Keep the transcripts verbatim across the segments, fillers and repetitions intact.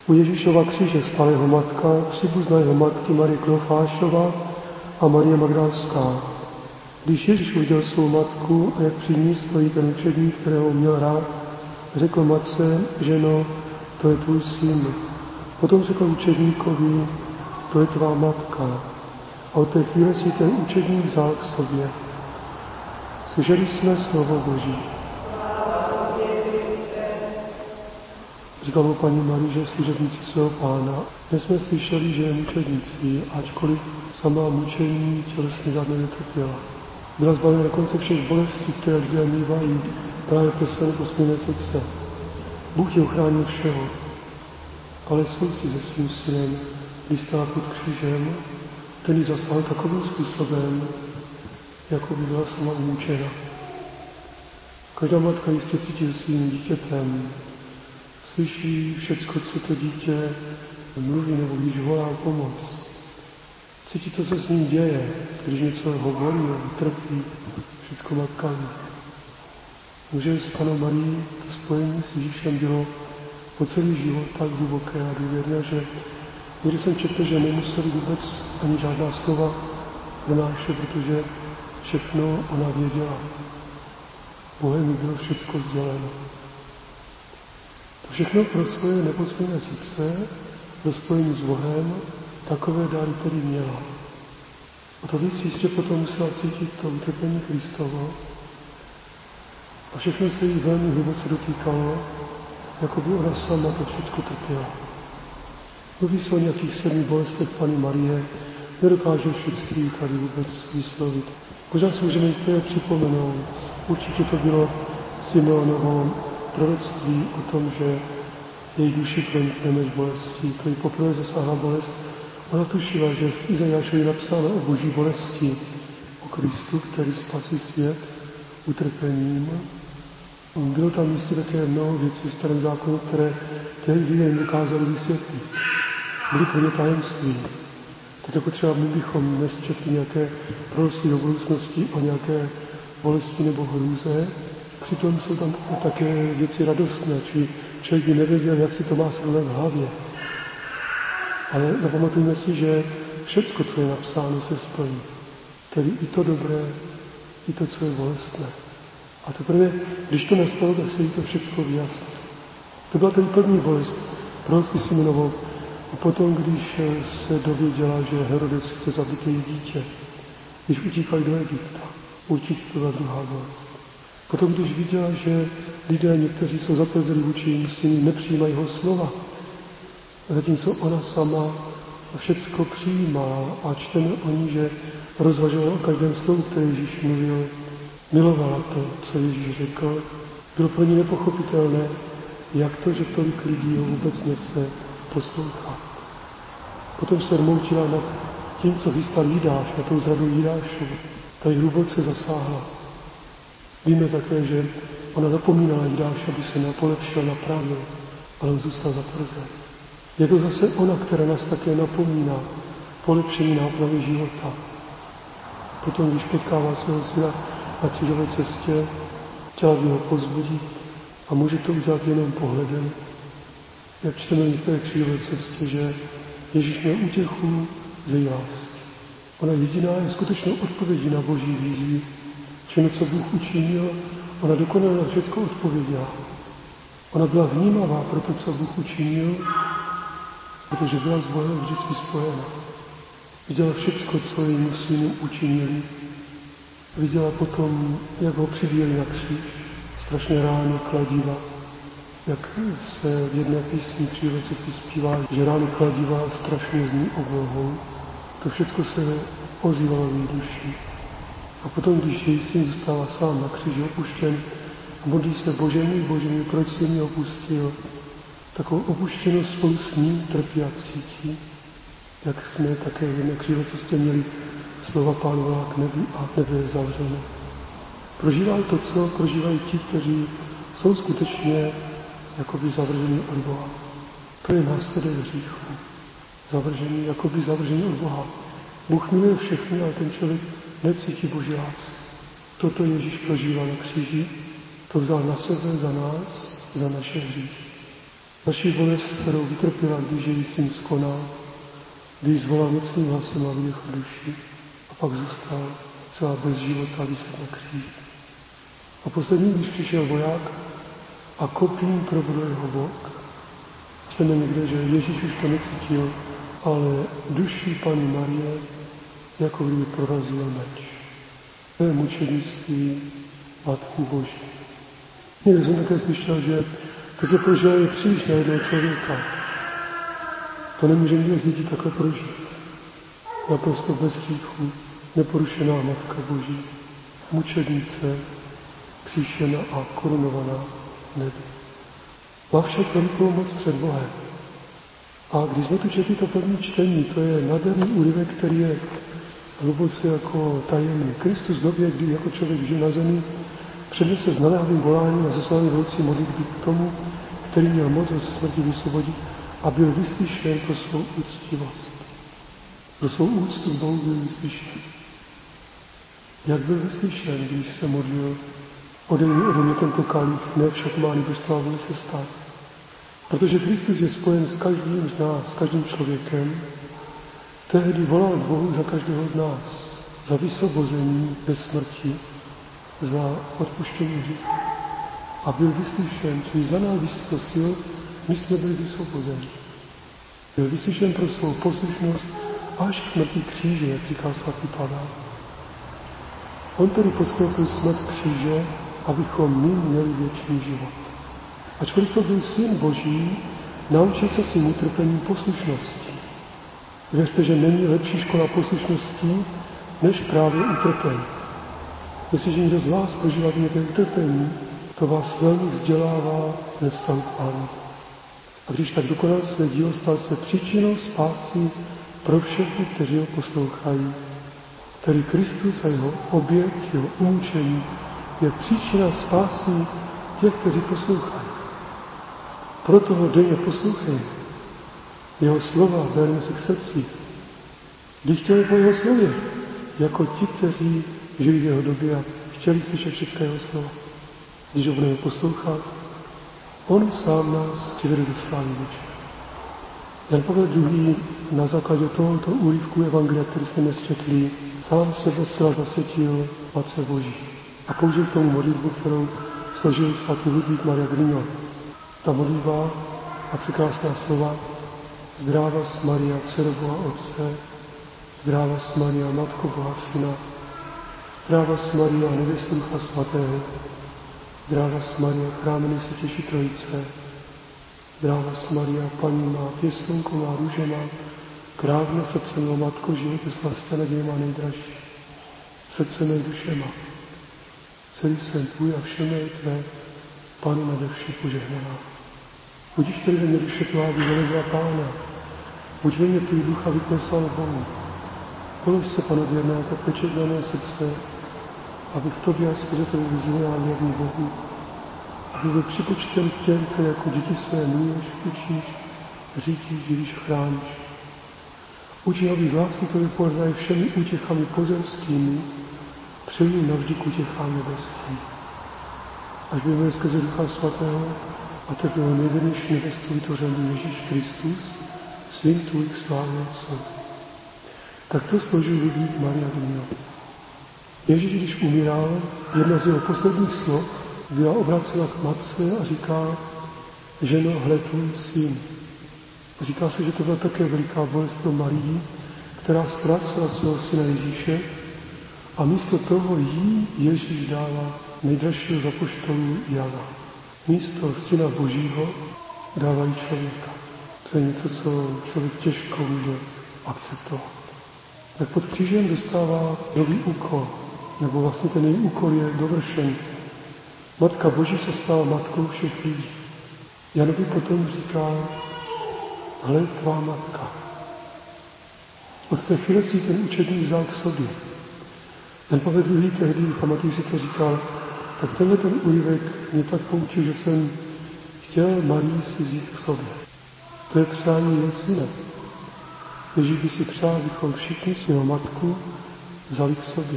U Ježíšova kříže stála jeho matka, příbuzná jeho matky Marie Kleofášová a Marie Magdalská. Když Ježíš uviděl svou matku a jak při ní stojí ten učedník, kterého měl rád, řekl matce: ženo, to je tvůj syn. Potom řekl učedníkovi: to je tvá matka. A od té chvíle si ten učedník vzal k sobě. Slyšeli jsme slovo Boží. Říkal mu paní Marie, že služebníci svého Pána. Dnes jsme slyšeli, že je mučednicí, ačkoliv sama mučení tělesně žádné netrpěla. Byla zbavena dokonce všech bolestí, které lidé mívají právě pro své neposměné srdce. Bůh je uchránil všeho, ale soucí se svým synem, když stál pod křížem, ten ji zasáhl takovým způsobem, jako by byla sama umučena. Každá matka jistě cítí se svým dítětem, slyší všecko, co to dítě mluví nebo když volá o pomoc. Cítí, co se s ním děje, když něco hovorí nebo trpí, všecko matka ví. Může s Pannou Marií to spojení s Ježíšem bylo po celý život tak hluboké a důvěrné, že někdy jsem četl, že nemuseli vůbec ani žádná slova pronášet, protože všechno ona věděla. Bohem jí bylo všecko sděleno. To všechno pro svoje neposledné srdce, pro spojení s Bohem, takové dáry tedy měla. A to víc jistě potom musela cítit to utrpení Kristovo a všechno se jí velmi hluboce dotýkalo, jako by ona sama to všechno trpěla. Mluví se o nějakých sedmi bolestech Panny Marie, nedokáže všechny tady vůbec vyslovit. Možná si můžeme některé připomenout. Určitě to bylo Simeonovo proroctví o tom, že její duši pronikne meč bolestí. To jí poprvé zasáhla bolest. Ona tušila, že v Izajášovi napsáno o boží bolesti, o Kristu, který spasí svět utrpením. Bylo tam jistě také mnoho věcí v Starém zákonu, které těm lidem dokázali vysvětlit. Byly pro ně tajemství. Tak jako třeba my bychom dnes četli nějaké proroctví do budoucnosti o nějaké bolesti nebo hrůze, přitom jsou tam také věci radostné, či člověk by nevěděl, jak si to má srovnat v hlavě. Ale zapamatujme si, že všecko, co je napsáno, se splní. Tedy i to dobré, i to, co je bolestné. A teprve, když to nastalo, tak se jí to všecko vyjasní. To byla ten první bolest proroctví Simeonovo. A potom, když se dověděla, že Herodes chce zabít její dítě, když utíkali do Egypta, určitě to byla druhá bolest. Potom, když viděla, že lidé, někteří jsou zatvrzeli vůči jim synu, nepřijímají jeho slova, zatímco ona sama všecko přijímá a čteme o ní, že rozvažovala o každém slovu, které Ježíš mluvil, milovala to, co Ježíš řekl, bylo pro ní nepochopitelné, jak to, že tolik lidí ho vůbec nechce poslouchat. Potom se rmoutila nad tím, co chystal Jidáš, na tou zradu Jidášovu. Ta ji hluboce zasáhla. Víme také, že ona zapomínala Jidáše, aby se napolepšil, napravil, ale on zůstal zatvrzen. Je to zase ona, která nás také napomíná polepšení nápravy života. Potom, když potkává svého syna na křížové cestě, chtěla by ho povzbudit a může to udělat jenom pohledem. Jak čteme v některé křížové cestě, že Ježíš měl útěchu ze její lásky. Ona jediná je skutečnou odpovědí na boží výzvy. Všechno, co Bůh učinil, ona dokonale na všechno odpověděla. Ona byla vnímavá pro to, co Bůh učinil, protože byla s Bohem vždycky spojena. Viděla všechno, co jejímu synu učinili. Viděla potom, jak ho přibíjeli na kříž, strašné rány, kladiva. Jak se v jedné písni křížové cesty zpívá, že rány kladiva strašně zní oblohou. To všechno se ozývalo v její duši. A potom, když její syn zůstává sám na kříži opuštěn a modlí se: Bože můj, Bože můj, proč jsi mě opustil? Takovou opuštěnost spolu s ním trpí a cítí, jak jsme také v jedné křížové cestě měli slova Pán volá k nebi a nebe je zavřeno. Prožívá to, co prožívají ti, kteří jsou skutečně jakoby zavržení od Boha. To je následek hříchu. Zavržení, jakoby zavržení od Boha. Bůh miluje všechny, ale ten člověk necítí Boží lásku. Toto Ježíš prožívá na kříži, to vzal na sebe za nás, za naše hříchy. Naši bolest, kterou vytrpěla, když její syn skonal, když zvolal mocným hlasem a vydechl duši a pak zůstal celá bez života viset na kříži. A poslední, když přišel voják a kopím probodl jeho bok, čteme někde, že Ježíš už to necítil, ale duši Panny Marie jako kdyby prorazil meč. To je mučednictví Matky Boží. Někde jsem také slyšel, že to se prožívá je příliš na jednoho člověka. To nemůže nikdo z lidí takhle prožít. Naprosto bez hříchu, neporušená Matka Boží, mučednice, kříšena a korunovaná v nebi. Má však velikou moc před Bohem. A když jsme tu četli to první čtení, to je nádherný úryvek, který je hluboce jako tajemný. Kristus v době, kdy jako člověk žil na zemi, přednesl s naléhavým voláním a zaslání vroucí modlitby k tomu, který měl moc ze smrti vysvobodit a byl vyslyšen pro svou úctivost. Pro svou úctu k Bohu byl vyslyšen. Jak byl vyslyšen, když se modlil, odejmi ode mě tento kalich, ne však má, nebož tvá vůle se stát. Protože Kristus je spojen s každým z nás, s každým člověkem, tehdy volal k Bohu za každého z nás, za vysvobození ze smrti, za odpuštění hříchu. A byl vyslyšen, čili za nás vysprosil, my jsme byli vysvobozeni. Byl vyslyšen pro svou poslušnost až k smrti kříže, jak říká svatý Pavel. On tedy podstoupil smrt kříže, abychom my měli věčný život. Ačkoliv to byl Syn Boží, naučil se svým utrpením poslušnosti. Věřte, že není lepší škola poslušnosti, než právě utrpení. Jestliže někdo z vás prožívá nějaké utrpení, to vás velmi vzdělává ve vztahu k Pánu. A když tak dokonal své dílo, stal se příčinou spásy pro všechny, kteří ho poslouchají. Tedy Kristus a jeho oběť, jeho umučení je příčina spásy těch, kteří poslouchají. Proto ho denně poslouchejme. Jeho slova bereme si k srdci. Když chtěli po jeho slově, jako ti, kteří žili v jeho době a chtěli slyšet všechna jeho slova. Když ho budeme poslouchat, on sám nás přivede do slávy věčné. Jan Pavel druhý. na základě tohoto úryvku evangelia, který jsme dnes četli, sám sebe zcela zasvětil Matce Boží a použil k tomu modlitbu, kterou složil svatý Ludvík Maria Grignon. Ta modlitba a překrásná slova: Zdravás Maria, dcero Boha Otce, zdravás Maria, Matko Boha Syna, zdravás Maria, nevěsto Ducha Svatého, zdravás Maria, chráme nejsvětější Trojice, zdravás Maria, Paní má, pěstounko má, růže má, krávné srdce má, Matko životě, slasti a naděje má nejdražší. Srdce mé, duše má, celý jsem tvůj a vše mé tvé, Pánu nade vše požehnaná. Budiš tedy ve mě duše tvá, vyvelebila Pána, buď ve mě tvůj ducha vyklesal Bohu. Polož se, Pane věrné, jako pečet na mé srdce, abych v tobě a skrze tebe vyznal věrný Bohu, aby byl připočten k těm, které jako děti své miluješ, učíš, řídíš, živíš, chráníš. Učí, aby z lásky tebe požádali všemi útěchami pozemskými, přeji navždy k útěchám nebeským. Až budeme skrze Ducha Svatého a tebe nejvěrnější nevěstu vytvořený Ježíš Kristus, Syn tvůj slávy Otce. Tak to složil Ludvík Maria Grignon. Ježíš, když umíral, jedna z jeho posledních slov byla obrácena k matce a říká: ženo, hle tvůj syn. Říká se, že to byla také veliká bolest pro Marii, která ztrácela svého syna Ježíše a místo toho jí Ježíš dává nejdražšího z apoštolů Jana. Místo syna Božího dávají člověka. To je něco, co člověk těžko může akceptovat. Tak pod křížem dostává nový úkol, nebo vlastně ten její úkol je dovršen. Matka Boží se stala matkou všech lidí. Janovi potom říká: hle, tvá matka. Od té chvíle si ten učedník vzal k sobě. Jan Pavel druhý. tehdy, pamatuji si to, říkal: tak tenhle ten úryvek mě tak poučil, že jsem chtěl Marii si vzít k sobě. To je přání jeho syna. Ježíš by si přál, abychom všichni svou matku vzali k sobě.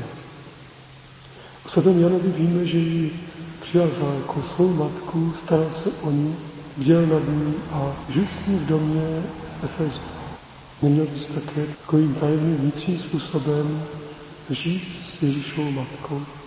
O svatém Janovi víme, že ji přijal za jako svou matku, staral se o ní bděl nad ní a žil s ní v domě v Efezu. Neměl bys také takovým tajemným vnitřním způsobem žít s Ježíšovou matkou.